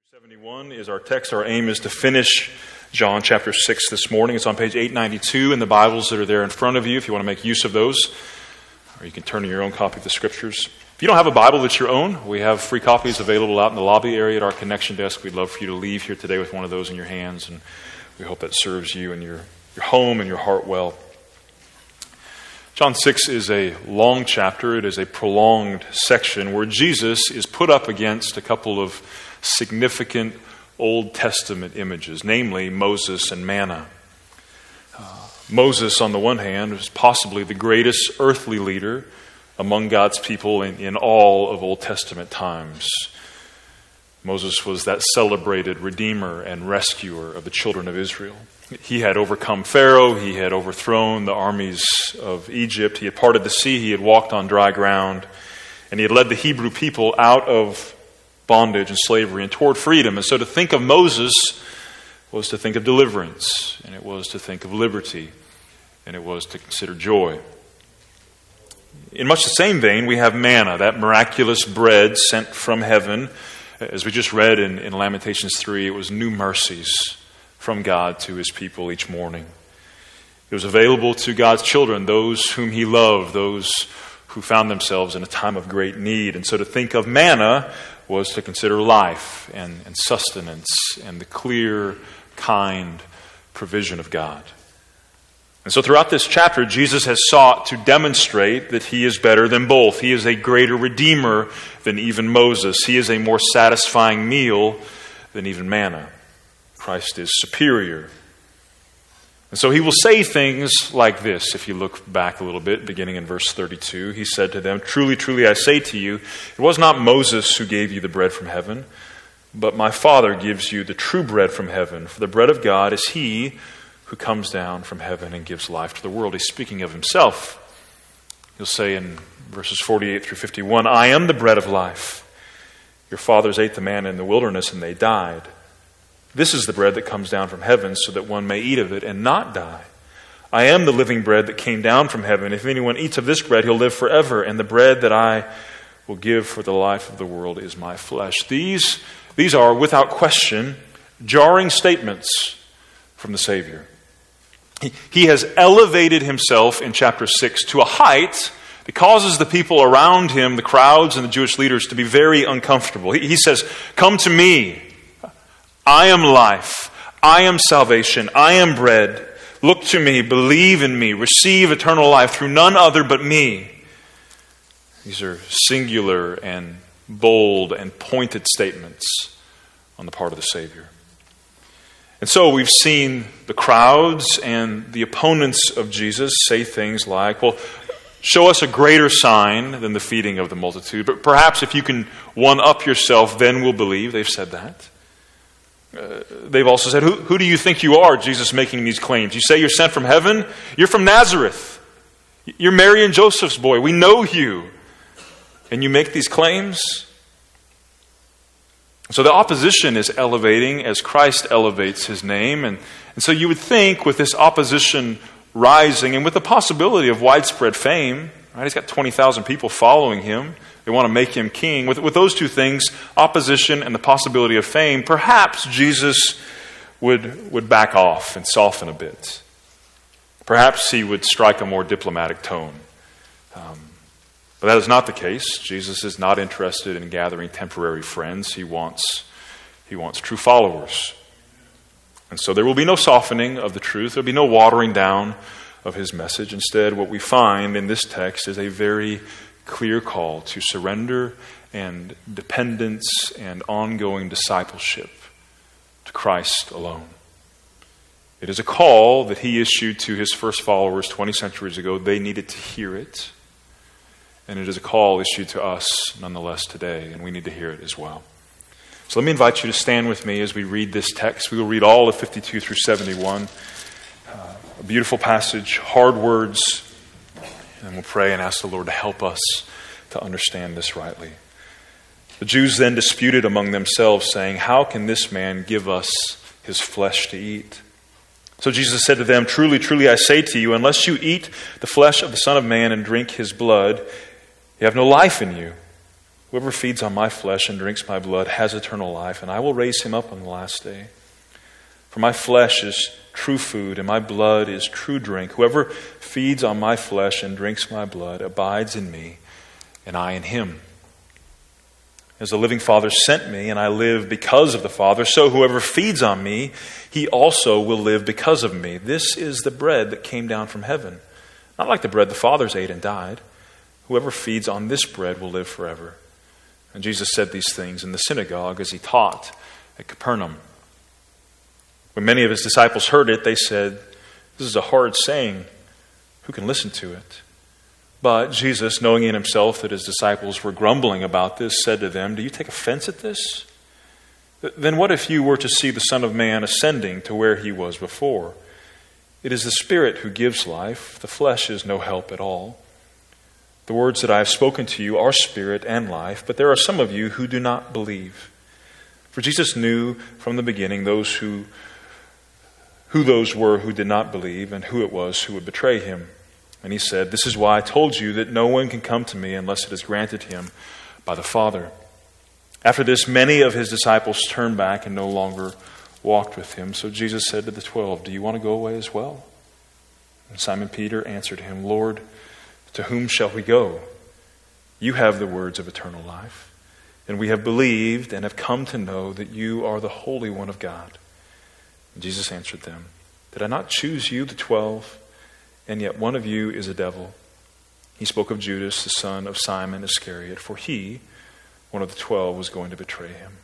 71 is our text. Our aim is to finish John chapter 6 this morning. It's on page 892 in the Bibles that are there in front of you if you want to make use of those. Or you can turn to your own copy of the Scriptures. If you don't have a Bible that's your own, we have free copies available out in the lobby area at our connection desk. We'd love for you to leave here today with one of those in your hands, and we hope that serves you and your home and your heart well. John 6 is a long chapter. It is a prolonged section where Jesus is put up against a couple of significant Old Testament images, namely Moses and manna. Moses, on the one hand, was possibly the greatest earthly leader among God's people in all of Old Testament times. Moses was that celebrated redeemer and rescuer of the children of Israel. He had overcome Pharaoh. He had overthrown the armies of Egypt. He had parted the sea. He had walked on dry ground. And he had led the Hebrew people out of bondage and slavery and toward freedom. And so to think of Moses was to think of deliverance, and it was to think of liberty, and it was to consider joy. In much the same vein, we have manna, that miraculous bread sent from heaven. As we just read in Lamentations 3, it was new mercies from God to His people each morning. It was available to God's children, those whom He loved, those who found themselves in a time of great need. And so to think of manna was to consider life and sustenance and the clear, kind provision of God. And so throughout this chapter, Jesus has sought to demonstrate that He is better than both. He is a greater redeemer than even Moses. He is a more satisfying meal than even manna. Christ is superior. And so He will say things like this, if you look back a little bit, beginning in verse 32. He said to them, "Truly, truly, I say to you, it was not Moses who gave you the bread from heaven, but my Father gives you the true bread from heaven. For the bread of God is He who comes down from heaven and gives life to the world." He's speaking of Himself. He'll say in verses 48 through 51, "I am the bread of life. Your fathers ate the manna in the wilderness and they died. This is the bread that comes down from heaven so that one may eat of it and not die. I am the living bread that came down from heaven. If anyone eats of this bread, he'll live forever. And the bread that I will give for the life of the world is my flesh." These are, without question, jarring statements from the Savior. He has elevated Himself in chapter 6 to a height that causes the people around Him, the crowds and the Jewish leaders, to be very uncomfortable. He says, "Come to me. I am life. I am salvation. I am bread. Look to me. Believe in me. Receive eternal life through none other but me." These are singular and bold and pointed statements on the part of the Savior. And so we've seen the crowds and the opponents of Jesus say things like, well, show us a greater sign than the feeding of the multitude. But perhaps if you can one-up yourself, then we'll believe. They've said that. They've also said, who do you think you are, Jesus, making these claims? You say you're sent from heaven? You're from Nazareth. You're Mary and Joseph's boy. We know you. And you make these claims? So the opposition is elevating as Christ elevates His name. And so you would think with this opposition rising and with the possibility of widespread fame, right? He's got 20,000 people following Him. They want to make Him king. With those two things, opposition and the possibility of fame, perhaps Jesus would back off and soften a bit. Perhaps He would strike a more diplomatic tone. But that is not the case. Jesus is not interested in gathering temporary friends. He wants true followers. And so there will be no softening of the truth. There will be no watering down of His message. Instead, what we find in this text is a very clear call to surrender and dependence and ongoing discipleship to Christ alone. It is a call that He issued to His first followers 20 centuries ago. They needed to hear it. And it is a call issued to us nonetheless today, and we need to hear it as well. So let me invite you to stand with me as we read this text. We will read all of 52 through 71. A beautiful passage, hard words. And we'll pray and ask the Lord to help us to understand this rightly. The Jews then disputed among themselves, saying, "How can this man give us his flesh to eat?" So Jesus said to them, "Truly, truly, I say to you, unless you eat the flesh of the Son of Man and drink His blood, you have no life in you. Whoever feeds on my flesh and drinks my blood has eternal life, and I will raise him up on the last day. For my flesh is true food, and my blood is true drink. Whoever feeds on my flesh and drinks my blood abides in me, and I in him. As the living Father sent me, and I live because of the Father, so whoever feeds on me, he also will live because of me. This is the bread that came down from heaven, not like the bread the fathers ate and died. Whoever feeds on this bread will live forever. And Jesus said these things in the synagogue as he taught at Capernaum. When many of his disciples heard it, they said, "This is a hard saying. Who can listen to it?" But Jesus, knowing in himself that his disciples were grumbling about this, said to them, "Do you take offense at this? Then what if you were to see the Son of Man ascending to where he was before? It is the Spirit who gives life. The flesh is no help at all. The words that I have spoken to you are spirit and life, but there are some of you who do not believe." For Jesus knew from the beginning who those were who did not believe and who it was who would betray him. And he said, "This is why I told you that no one can come to me unless it is granted him by the Father." After this, many of his disciples turned back and no longer walked with him. So Jesus said to the 12, "Do you want to go away as well?" And Simon Peter answered him, "Lord, to whom shall we go? You have the words of eternal life, and we have believed and have come to know that you are the Holy One of God." And Jesus answered them, "Did I not choose you, the 12? And yet one of you is a devil." He spoke of Judas, the son of Simon Iscariot, for he, one of the 12, was going to betray him.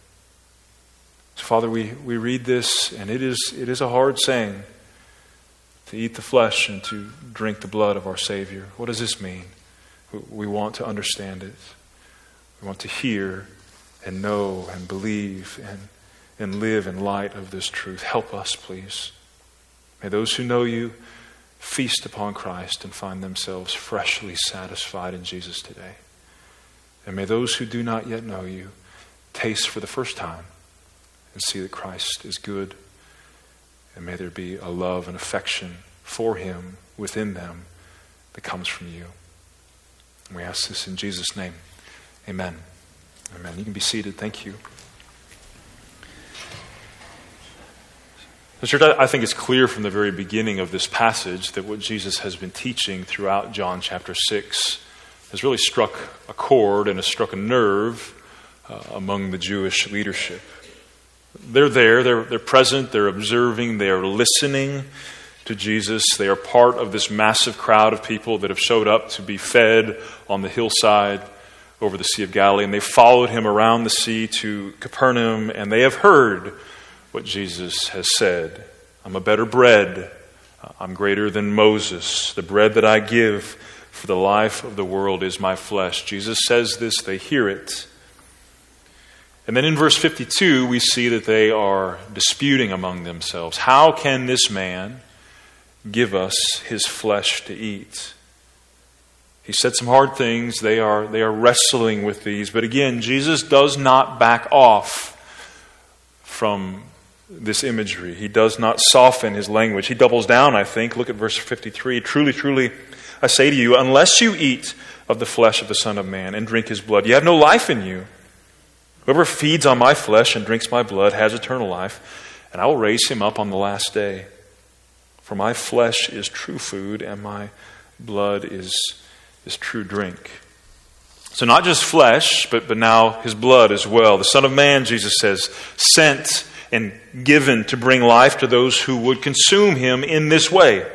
So Father, we read this, and it is a hard saying, to eat the flesh and to drink the blood of our Savior. What does this mean? We want to understand it. We want to hear and know and believe and live in light of this truth. Help us, please. May those who know you feast upon Christ and find themselves freshly satisfied in Jesus today. And may those who do not yet know you taste for the first time and see that Christ is good. And may there be a love and affection for him within them that comes from you. And we ask this in Jesus' name. Amen. Amen. You can be seated. Thank you. So, church, I think it's clear from the very beginning of this passage that what Jesus has been teaching throughout John chapter 6 has really struck a chord and has struck a nerve among the Jewish leadership. They're there, they're present, they're observing, they are listening to Jesus. They are part of this massive crowd of people that have showed up to be fed on the hillside over the Sea of Galilee. And they followed him around the sea to Capernaum, and they have heard what Jesus has said. "I'm a better bread. I'm greater than Moses. The bread that I give for the life of the world is my flesh." Jesus says this, they hear it. And then in verse 52, we see that they are disputing among themselves. How can this man give us his flesh to eat? He said some hard things. They are wrestling with these. But again, Jesus does not back off from this imagery. He does not soften his language. He doubles down, I think. Look at verse 53. "Truly, truly, I say to you, unless you eat of the flesh of the Son of Man and drink his blood, you have no life in you. Whoever feeds on my flesh and drinks my blood has eternal life, and I will raise him up on the last day. For my flesh is true food, and my blood is true drink." So not just flesh, but now his blood as well. The Son of Man, Jesus says, sent and given to bring life to those who would consume him in this way.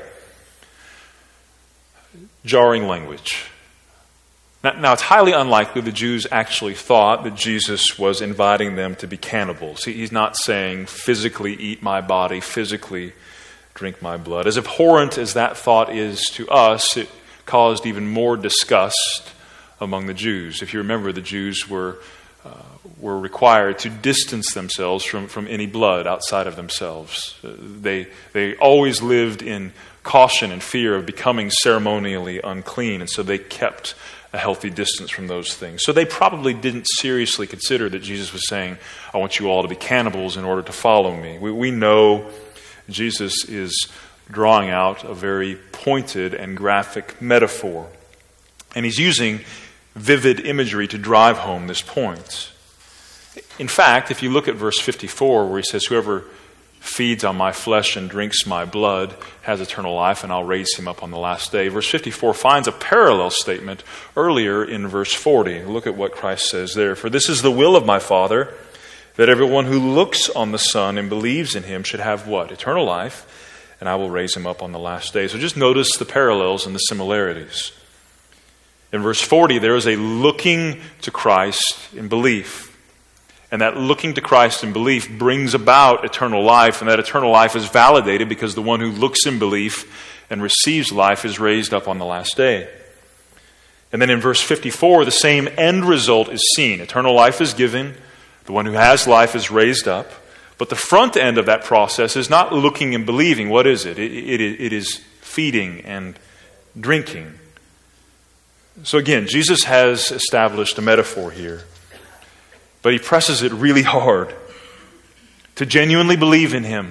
Jarring language. Now, it's highly unlikely the Jews actually thought that Jesus was inviting them to be cannibals. He's not saying, physically eat my body, physically drink my blood. As abhorrent as that thought is to us, it caused even more disgust among the Jews. If you remember, the Jews were required to distance themselves from any blood outside of themselves. They always lived in caution and fear of becoming ceremonially unclean, and so they kept a healthy distance from those things. So they probably didn't seriously consider that Jesus was saying, "I want you all to be cannibals in order to follow me." We know Jesus is drawing out a very pointed and graphic metaphor. And he's using vivid imagery to drive home this point. In fact, if you look at verse 54, where he says, whoever feeds on my flesh and drinks my blood has eternal life, and I'll raise him up on the last day. Verse 54 finds a parallel statement earlier in verse 40. Look at what Christ says there. For this is the will of my Father, that everyone who looks on the Son and believes in him should have what? Eternal life, and I will raise him up on the last day. So just notice the parallels and the similarities. In verse 40, there is a looking to Christ in belief. And that looking to Christ in belief brings about eternal life, and that eternal life is validated because the one who looks in belief and receives life is raised up on the last day. And then in verse 54, the same end result is seen. Eternal life is given. The one who has life is raised up. But the front end of that process is not looking and believing. What is it? It is feeding and drinking. So again, Jesus has established a metaphor here. But he presses it really hard. To genuinely believe in him.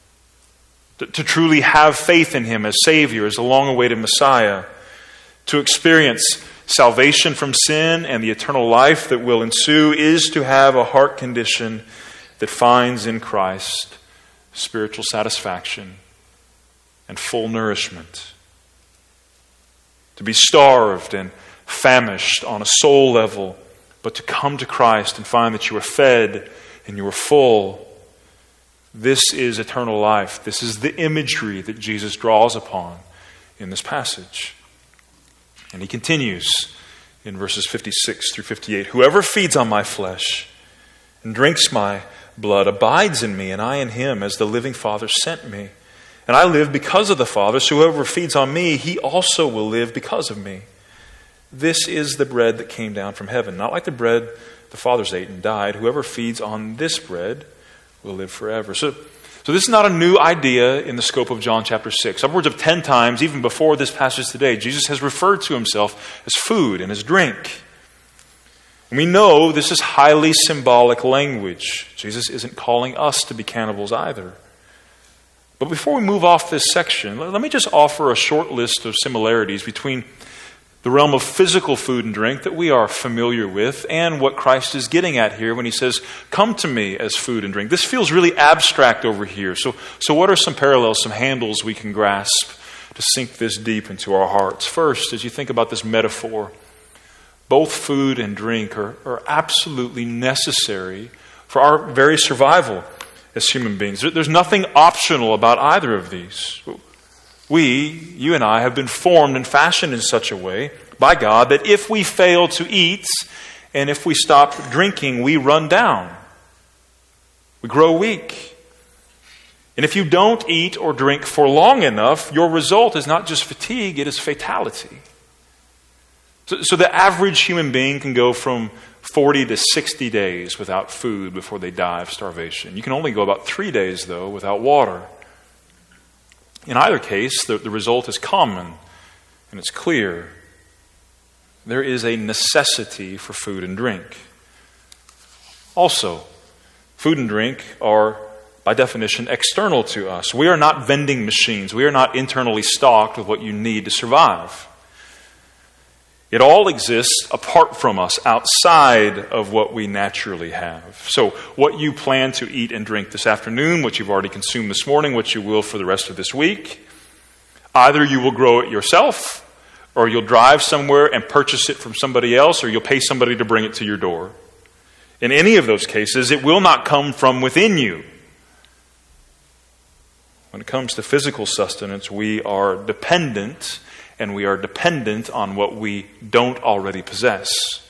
To truly have faith in him as Savior, as a long-awaited Messiah. To experience salvation from sin and the eternal life that will ensue is to have a heart condition that finds in Christ spiritual satisfaction and full nourishment. To be starved and famished on a soul level, but to come to Christ and find that you are fed and you are full. This is eternal life. This is the imagery that Jesus draws upon in this passage. And he continues in verses 56 through 58. Whoever feeds on my flesh and drinks my blood abides in me, and I in him, as the living Father sent me. And I live because of the Father, so whoever feeds on me, he also will live because of me. This is the bread that came down from heaven, not like the bread the fathers ate and died. Whoever feeds on this bread will live forever. So this is not a new idea in the scope of John chapter 6. Upwards of 10 times, even before this passage today, Jesus has referred to himself as food and as drink. And we know this is highly symbolic language. Jesus isn't calling us to be cannibals either. But before we move off this section, let me just offer a short list of similarities between the realm of physical food and drink that we are familiar with and what Christ is getting at here when he says, come to me as food and drink. This feels really abstract over here. So what are some parallels, some handles we can grasp to sink this deep into our hearts? First, as you think about this metaphor, both food and drink are absolutely necessary for our very survival as human beings. There's nothing optional about either of these. You and I, have been formed and fashioned in such a way by God that if we fail to eat and if we stop drinking, we run down. We grow weak. And if you don't eat or drink for long enough, your result is not just fatigue, it is fatality. So the average human being can go from 40 to 60 days without food before they die of starvation. You can only go about 3 days, though, without water. In either case, the result is common and it's clear. There is a necessity for food and drink. Also, food and drink are, by definition, external to us. We are not vending machines. We are not internally stocked with what you need to survive. It all exists apart from us, outside of what we naturally have. So what you plan to eat and drink this afternoon, what you've already consumed this morning, what you will for the rest of this week, either you will grow it yourself, or you'll drive somewhere and purchase it from somebody else, or you'll pay somebody to bring it to your door. In any of those cases, it will not come from within you. When it comes to physical sustenance, we are dependent, and we are dependent on what we don't already possess.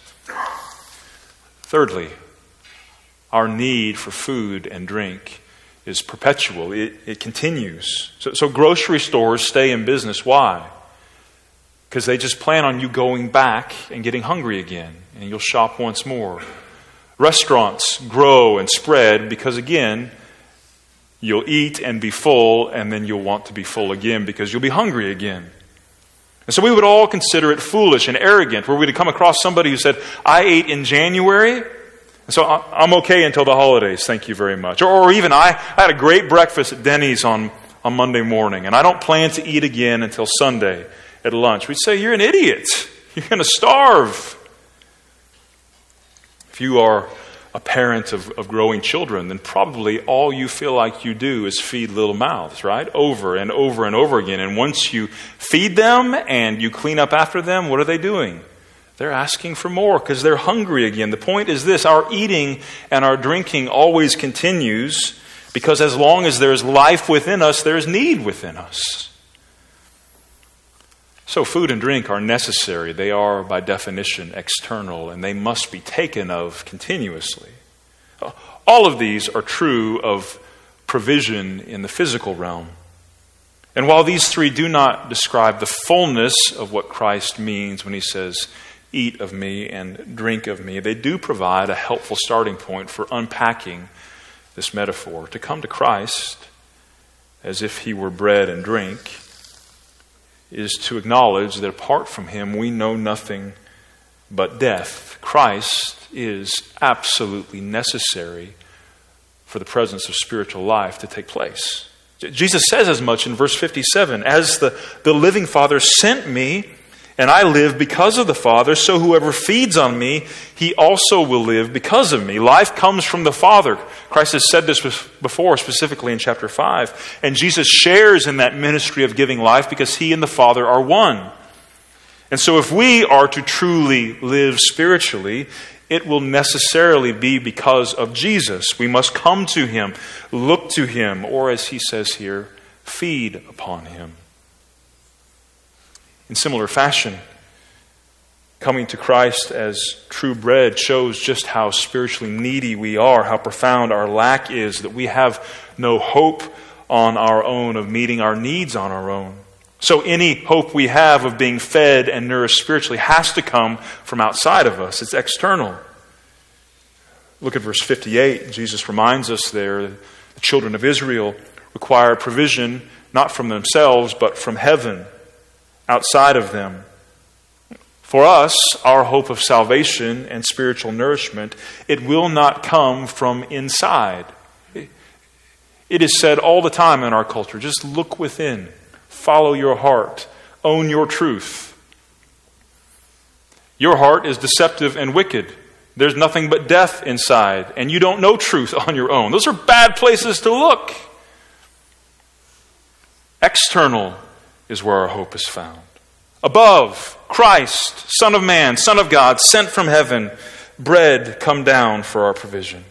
Thirdly, our need for food and drink is perpetual. It continues. So grocery stores stay in business. Why? Because they just plan on you going back and getting hungry again, and you'll shop once more. Restaurants grow and spread because, again, you'll eat and be full, and then you'll want to be full again because you'll be hungry again. And so we would all consider it foolish and arrogant were we to come across somebody who said, I ate in January, and so I'm okay until the holidays, thank you very much. Or even I had a great breakfast at Denny's on Monday morning, and I don't plan to eat again until Sunday at lunch. We'd say, you're an idiot. You're going to starve. If you are a parent of growing children, then probably all you feel like you do is feed little mouths, right? Over and over and over again. And once you feed them and you clean up after them, what are they doing? They're asking for more because they're hungry again. The point is this: our eating and our drinking always continues because as long as there's life within us, there's need within us. So food and drink are necessary. They are, by definition, external, and they must be taken of continuously. All of these are true of provision in the physical realm. And while these three do not describe the fullness of what Christ means when he says, "Eat of me and drink of me," they do provide a helpful starting point for unpacking this metaphor. To come to Christ as if he were bread and drink is to acknowledge that apart from him we know nothing but death. Christ is absolutely necessary for the presence of spiritual life to take place. Jesus says as much in verse 57, "As the living Father sent me, and I live because of the Father, so whoever feeds on me, he also will live because of me." Life comes from the Father. Christ has said this before, specifically in chapter 5. And Jesus shares in that ministry of giving life because he and the Father are one. And so if we are to truly live spiritually, it will necessarily be because of Jesus. We must come to him, look to him, or as he says here, feed upon him. In similar fashion, coming to Christ as true bread shows just how spiritually needy we are, how profound our lack is, that we have no hope on our own of meeting our needs on our own. So any hope we have of being fed and nourished spiritually has to come from outside of us. It's external. Look at verse 58. Jesus reminds us there that the children of Israel require provision not from themselves, but from heaven, outside of them. For us, our hope of salvation and spiritual nourishment, it will not come from inside. It is said all the time in our culture, just look within, follow your heart, own your truth. Your heart is deceptive and wicked. There's nothing but death inside, and you don't know truth on your own. Those are bad places to look. External is where our hope is found. Above, Christ, Son of Man, Son of God, sent from heaven, bread come down for our provision.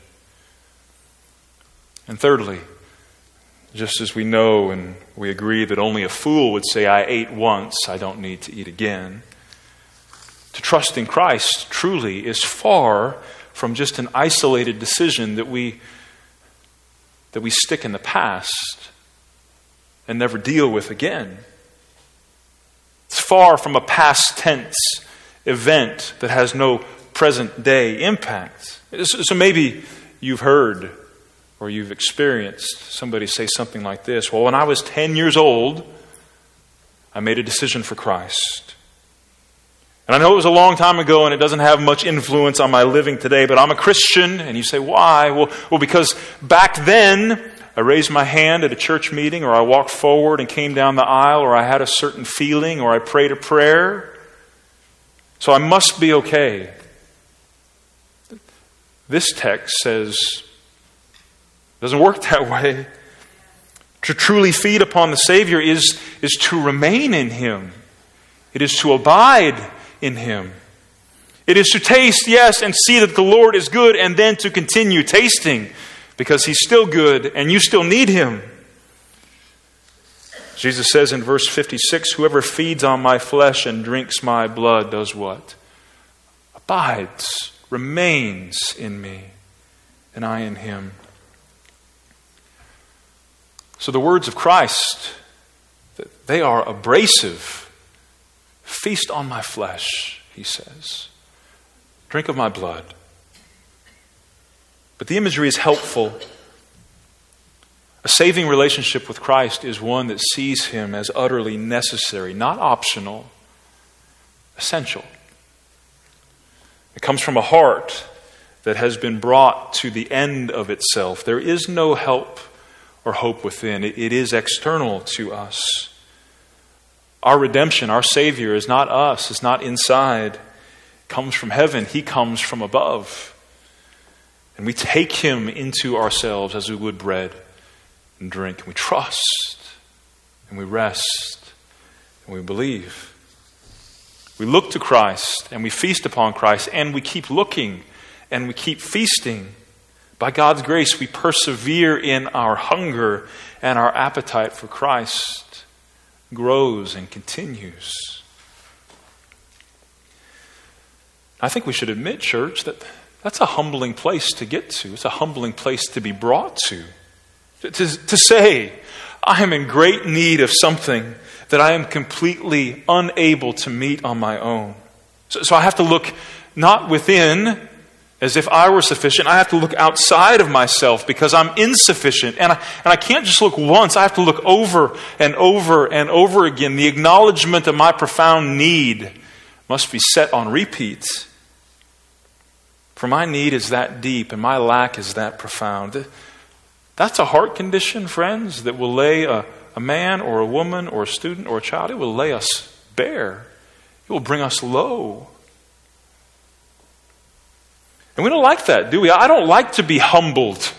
And thirdly, just as we know and we agree that only a fool would say, "I ate once, I don't need to eat again," to trust in Christ truly is far from just an isolated decision that we stick in the past and never deal with again. It's far from a past tense event that has no present day impact. So maybe you've heard or you've experienced somebody say something like this: "Well, when I was 10 years old, I made a decision for Christ. And I know it was a long time ago and it doesn't have much influence on my living today, but I'm a Christian." And you say, "Why?" Well, because back then I raised my hand at a church meeting, or I walked forward and came down the aisle, or I had a certain feeling, or I prayed a prayer. So I must be okay. This text says it doesn't work that way. To truly feed upon the Savior is to remain in him. It is to abide in him. It is to taste, yes, and see that the Lord is good, and then to continue tasting because he's still good and you still need him. Jesus says in verse 56, "Whoever feeds on my flesh and drinks my blood does what? Abides, remains in me, and I in him." So the words of Christ, they are abrasive. "Feast on my flesh," he says. "Drink of my blood." But the imagery is helpful. A saving relationship with Christ is one that sees him as utterly necessary, not optional, essential. It comes from a heart that has been brought to the end of itself. There is no help or hope within. It is external to us. Our redemption, our Savior, is not us. It's not inside. It comes from heaven. He comes from above. And we take him into ourselves as we would bread and drink. And we trust, and we rest, and we believe. We look to Christ, and we feast upon Christ, and we keep looking, and we keep feasting. By God's grace, we persevere in our hunger, and our appetite for Christ grows and continues. I think we should admit, church, that that's a humbling place to get to. It's a humbling place to be brought to. To say, I am in great need of something that I am completely unable to meet on my own. So I have to look not within as if I were sufficient. I have to look outside of myself because I'm insufficient. And I can't just look once. I have to look over and over and over again. The acknowledgement of my profound need must be set on repeat. For my need is that deep and my lack is that profound. That's a heart condition, friends, that will lay a man or a woman or a student or a child, it will lay us bare. It will bring us low. And we don't like that, do we? I don't like to be humbled.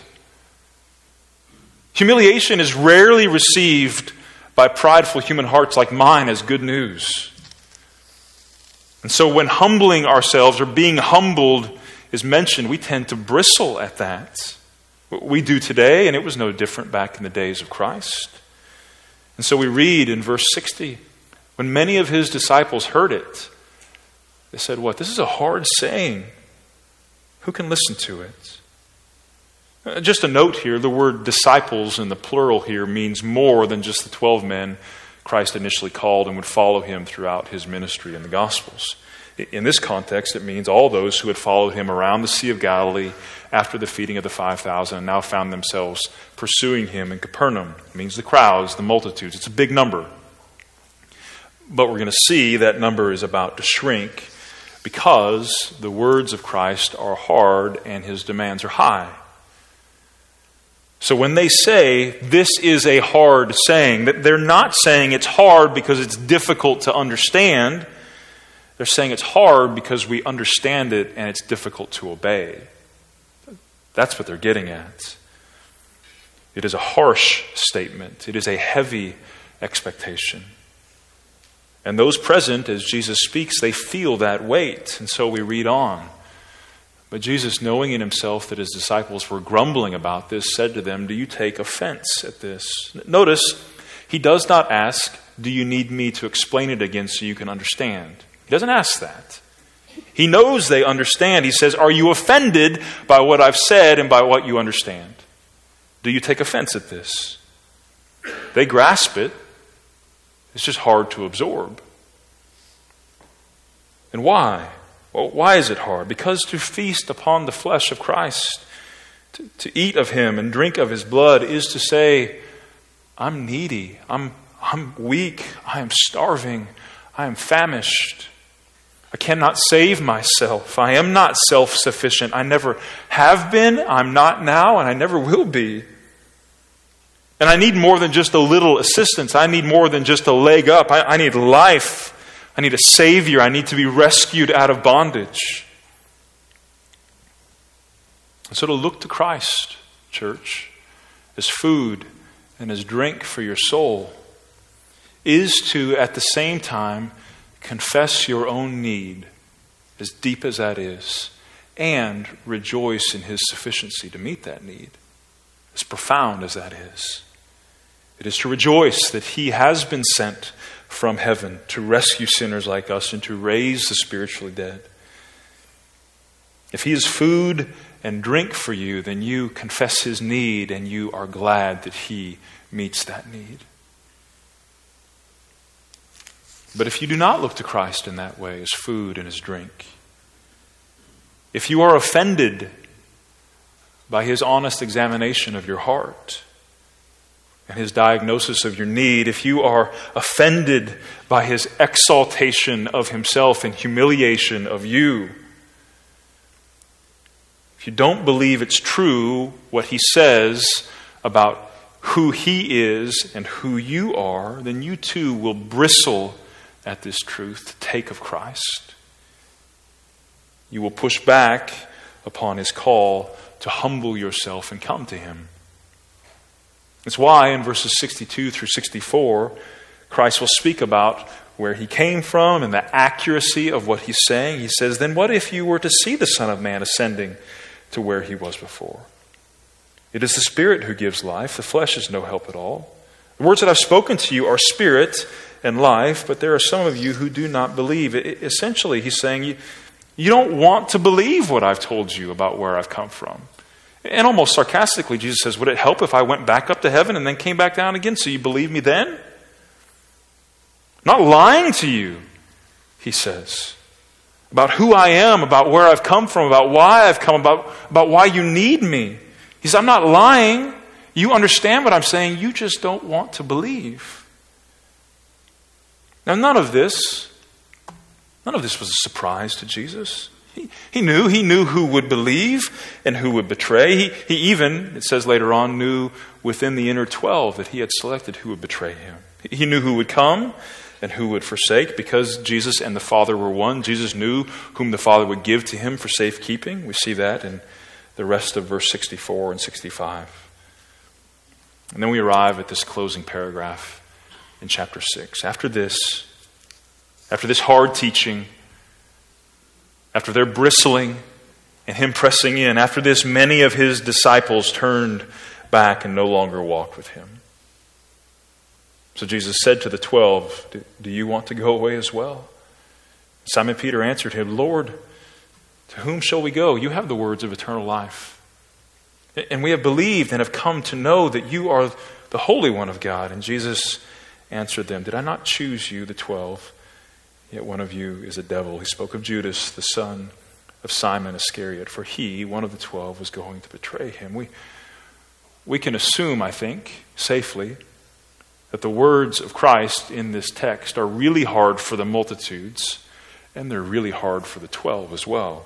Humiliation is rarely received by prideful human hearts like mine as good news. And so when humbling ourselves or being humbled is mentioned, we tend to bristle at that. We do today, and it was no different back in the days of Christ. And so we read in verse 60, when many of his disciples heard it, they said, what? This is a hard saying. Who can listen to it? Just a note here, the word disciples in the plural here means more than just the 12 men Christ initially called and would follow him throughout his ministry in the Gospels. In this context, it means all those who had followed him around the Sea of Galilee after the feeding of the 5,000 and now found themselves pursuing him in Capernaum. It means the crowds, the multitudes. It's a big number. But we're going to see that number is about to shrink because the words of Christ are hard and his demands are high. So when they say this is a hard saying, they're not saying it's hard because it's difficult to understand. They're saying it's hard because we understand it and it's difficult to obey. That's what they're getting at. It is a harsh statement. It is a heavy expectation. And those present, as Jesus speaks, they feel that weight. And so we read on. But Jesus, knowing in himself that his disciples were grumbling about this, said to them, do you take offense at this? Notice, he does not ask, do you need me to explain it again so you can understand? He doesn't ask that. He knows they understand. He says, are you offended by what I've said and by what you understand? Do you take offense at this? They grasp it. It's just hard to absorb. And why? Well, why is it hard? Because to feast upon the flesh of Christ, to eat of him and drink of his blood is to say, I'm needy, I'm weak, I am starving, I am famished. I cannot save myself. I am not self-sufficient. I never have been, I'm not now, and I never will be. And I need more than just a little assistance. I need more than just a leg up. I need life. I need a Savior. I need to be rescued out of bondage. And so to look to Christ, church, as food and as drink for your soul is to, at the same time, confess your own need, as deep as that is, and rejoice in his sufficiency to meet that need, as profound as that is. It is to rejoice that he has been sent from heaven to rescue sinners like us and to raise the spiritually dead. If he is food and drink for you, then you confess his need and you are glad that he meets that need. But if you do not look to Christ in that way, as food and as drink, if you are offended by his honest examination of your heart and his diagnosis of your need, if you are offended by his exaltation of himself and humiliation of you, if you don't believe it's true what he says about who he is and who you are, then you too will bristle at this truth to take of Christ. You will push back upon his call to humble yourself and come to him. It's why in verses 62 through 64, Christ will speak about where he came from and the accuracy of what he's saying. He says, then what if you were to see the Son of Man ascending to where he was before? It is the Spirit who gives life. The flesh is no help at all. The words that I've spoken to you are spirit and life, but there are some of you who do not believe. Essentially, he's saying you don't want to believe what I've told you about where I've come from. And almost sarcastically, Jesus says, would it help if I went back up to heaven and then came back down again so you believe me then? I'm not lying to you, he says, about who I am, about where I've come from, about why I've come, about why you need me. He says, I'm not lying. You understand what I'm saying. You just don't want to believe. Now, none of this was a surprise to Jesus. He knew who would believe and who would betray. He even, it says later on, knew within the inner 12 that he had selected who would betray him. He knew who would come and who would forsake. Because Jesus and the Father were one, Jesus knew whom the Father would give to him for safekeeping. We see that in the rest of verse 64 and 65. And then we arrive at this closing paragraph in chapter 6. After this hard teaching, after their bristling and him pressing in, after this, many of his disciples turned back and no longer walked with him. So Jesus said to the 12, do you want to go away as well? Simon Peter answered him, Lord, to whom shall we go? You have the words of eternal life. And we have believed and have come to know that you are the Holy One of God. And Jesus answered them, did I not choose you, the 12? Yet one of you is a devil. He spoke of Judas, the son of Simon Iscariot, for he, one of the 12, was going to betray him. We can assume, I think, safely, that the words of Christ in this text are really hard for the multitudes, and they're really hard for the 12 as well.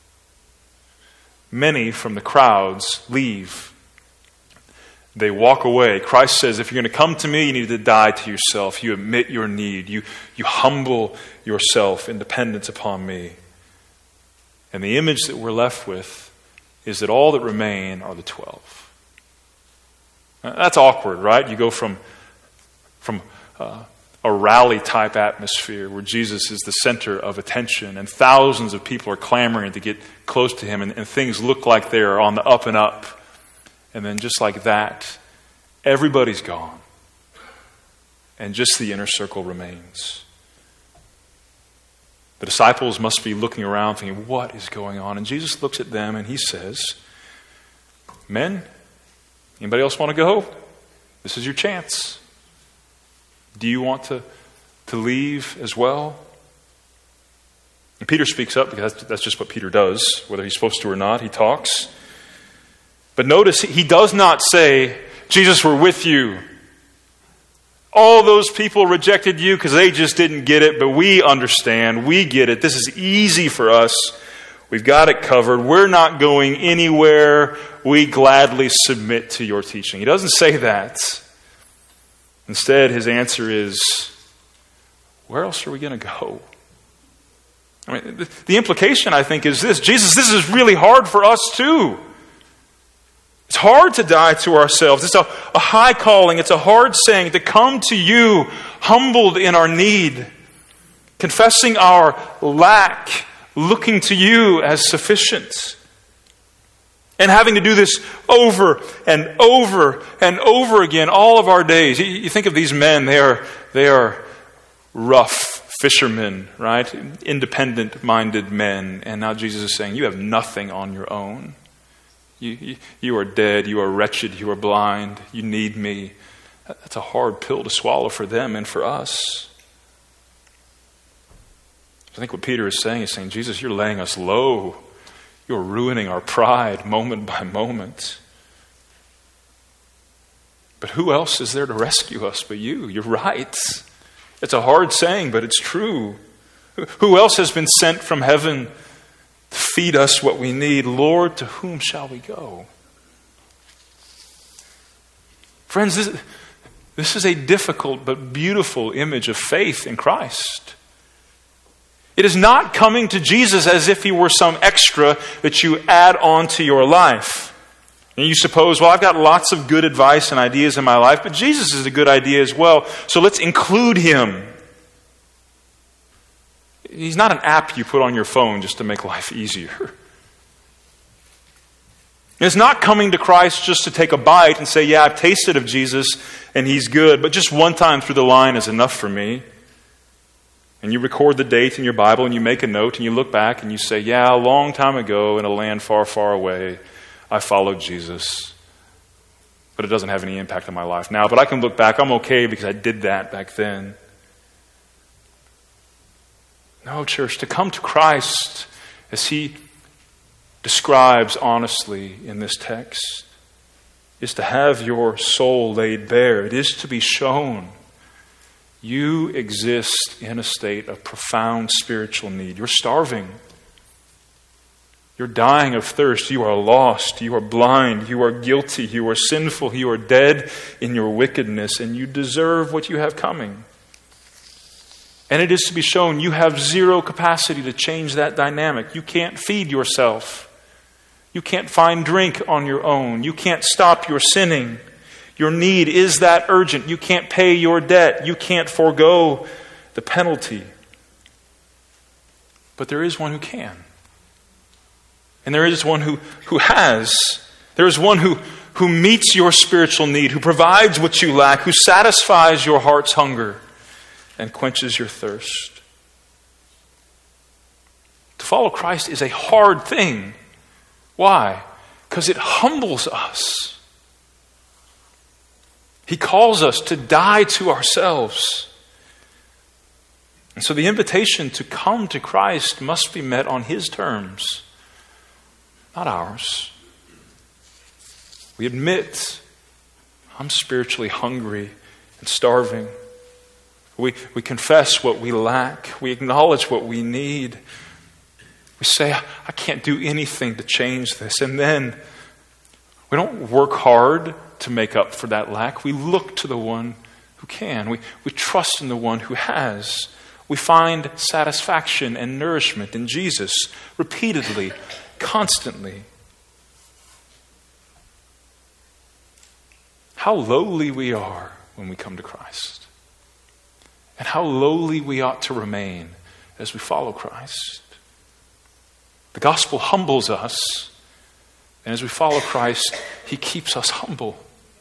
Many from the crowds leave. They walk away. Christ says, if you're going to come to me, you need to die to yourself. You admit your need. You humble yourself in dependence upon me. And the image that we're left with is that all that remain are the 12. Now, that's awkward, right? You go from a rally-type atmosphere where Jesus is the center of attention and thousands of people are clamoring to get close to him and things look like they're on the up and up. And then just like that, everybody's gone. And just the inner circle remains. The disciples must be looking around thinking, what is going on? And Jesus looks at them and he says, men, anybody else want to go? This is your chance. Do you want to leave as well? And Peter speaks up because that's just what Peter does. Whether he's supposed to or not, he talks. But notice, he does not say, Jesus, we're with you. All those people rejected you because they just didn't get it, but we understand. We get it. This is easy for us. We've got it covered. We're not going anywhere. We gladly submit to your teaching. He doesn't say that. Instead, his answer is, where else are we going to go? I mean, the implication, I think, is this. Jesus, this is really hard for us too. It's hard to die to ourselves. It's a high calling. It's a hard saying to come to you humbled in our need, confessing our lack, looking to you as sufficient. And having to do this over and over and over again all of our days. You think of these men, they are rough fishermen, right? Independent-minded men. And now Jesus is saying, you have nothing on your own. You are dead, you are wretched, you are blind, you need me. That's a hard pill to swallow for them and for us. I think what Peter is saying, Jesus, you're laying us low. You're ruining our pride moment by moment. But who else is there to rescue us but you? You're right. It's a hard saying, but it's true. Who else has been sent from heaven to feed us what we need? Lord, to whom shall we go? Friends, this is a difficult but beautiful image of faith in Christ. It is not coming to Jesus as if he were some extra that you add on to your life. And you suppose, well, I've got lots of good advice and ideas in my life, but Jesus is a good idea as well, so let's include him. He's not an app you put on your phone just to make life easier. It's not coming to Christ just to take a bite and say, yeah, I've tasted of Jesus and he's good, but just one time through the line is enough for me. And you record the date in your Bible and you make a note and you look back and you say, yeah, a long time ago in a land far, far away, I followed Jesus. But it doesn't have any impact on my life now. But I can look back, I'm okay because I did that back then. No, church, to come to Christ as he describes honestly in this text is to have your soul laid bare. It is to be shown you exist in a state of profound spiritual need. You're starving. You're dying of thirst. You are lost. You are blind. You are guilty. You are sinful. You are dead in your wickedness, and you deserve what you have coming. And it is to be shown you have zero capacity to change that dynamic. You can't feed yourself. You can't find drink on your own. You can't stop your sinning. Your need is that urgent. You can't pay your debt. You can't forego the penalty. But there is one who can. And there is one who has. There is one who meets your spiritual need, who provides what you lack, who satisfies your heart's hunger and quenches your thirst. To follow Christ is a hard thing. Why? Because it humbles us. He calls us to die to ourselves. And so the invitation to come to Christ must be met on his terms, not ours. We admit, I'm spiritually hungry and starving. We confess what we lack. We acknowledge what we need. We say, I can't do anything to change this. And then we don't work hard to make up for that lack. We look to the one who can. We trust in the one who has. We find satisfaction and nourishment in Jesus repeatedly, constantly. How lowly we are when we come to Christ. And how lowly we ought to remain as we follow Christ. The gospel humbles us. And as we follow Christ, he keeps us humble.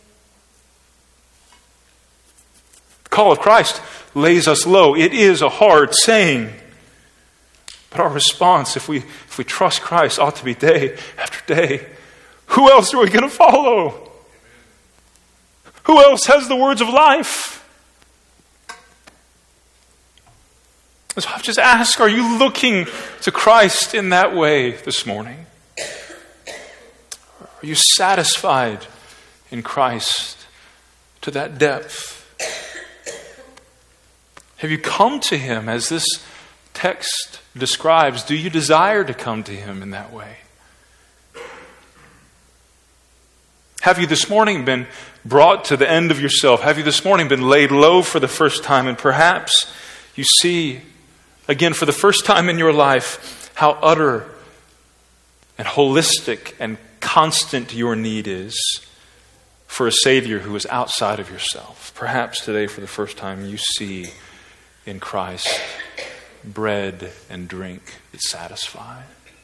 The call of Christ lays us low. It is a hard saying. But our response, if we trust Christ, ought to be day after day. Who else are we going to follow? Who else has the words of life? So I just ask, are you looking to Christ in that way this morning? Are you satisfied in Christ to that depth? Have you come to him as this text describes? Do you desire to come to him in that way? Have you this morning been brought to the end of yourself? Have you this morning been laid low for the first time? And perhaps you see, again, for the first time in your life, how utter and holistic and constant your need is for a Savior who is outside of yourself. Perhaps today, for the first time, you see in Christ bread and drink that satisfy.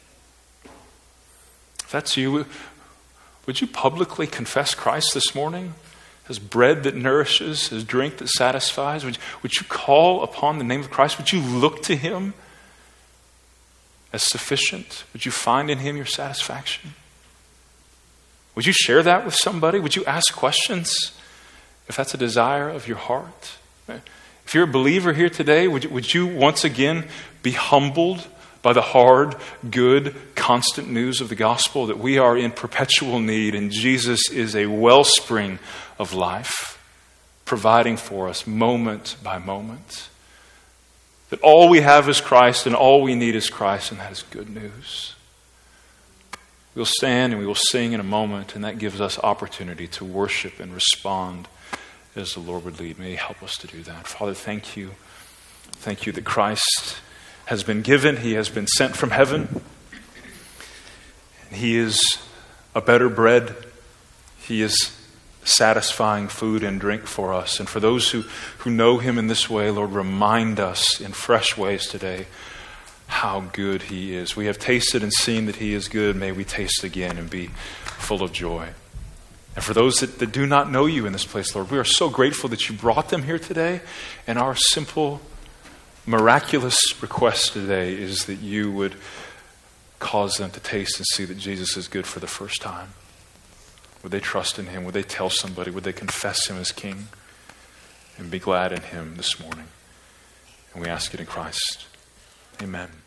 If that's you, would you publicly confess Christ this morning as bread that nourishes, as drink that satisfies? Would you call upon the name of Christ? Would you look to him as sufficient? Would you find in him your satisfaction? Would you share that with somebody? Would you ask questions if that's a desire of your heart? If you're a believer here today, would you once again be humbled by the hard, good, constant news of the gospel that we are in perpetual need and Jesus is a wellspring of life, providing for us moment by moment? That all we have is Christ and all we need is Christ, and that is good news. We'll stand and we will sing in a moment, and that gives us opportunity to worship and respond as the Lord would lead. May he help us to do that. Father, thank you. Thank you that Christ has been given. He has been sent from heaven. He is a better bread. He is satisfying food and drink for us. And for those who know him in this way, Lord, remind us in fresh ways today how good he is. We have tasted and seen that he is good. May we taste again and be full of joy. And for those that do not know you in this place, Lord, we are so grateful that you brought them here today. And our simple, miraculous request today is that you would cause them to taste and see that Jesus is good for the first time. Would they trust in him? Would they tell somebody? Would they confess him as King? And be glad in him this morning. And we ask it in Christ. Amen.